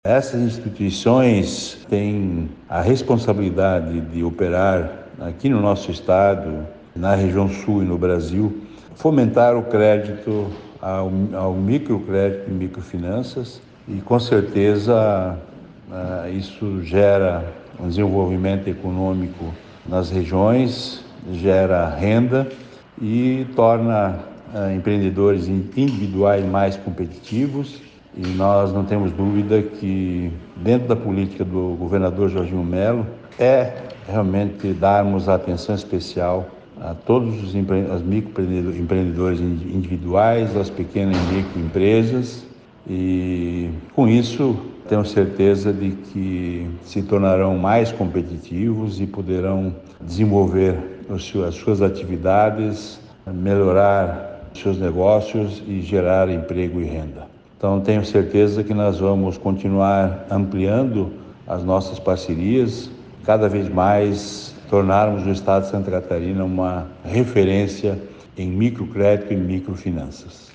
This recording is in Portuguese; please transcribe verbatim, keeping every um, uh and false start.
Essas instituições têm a responsabilidade de operar aqui no nosso estado, na região sul e no Brasil, fomentar o crédito ao, ao microcrédito e microfinanças e, com certeza, isso gera um desenvolvimento econômico nas regiões, gera renda e torna uh, empreendedores individuais mais competitivos. E nós não temos dúvida que, dentro da política do governador Jorginho Melo, é realmente darmos atenção especial a todos os empre... as microempreendedores individuais, as pequenas e microempresas, e com isso tenho certeza de que se tornarão mais competitivos e poderão desenvolver as suas atividades, melhorar seus negócios e gerar emprego e renda. Então, tenho certeza que nós vamos continuar ampliando as nossas parcerias, cada vez mais tornarmos o estado de Santa Catarina uma referência em microcrédito e microfinanças.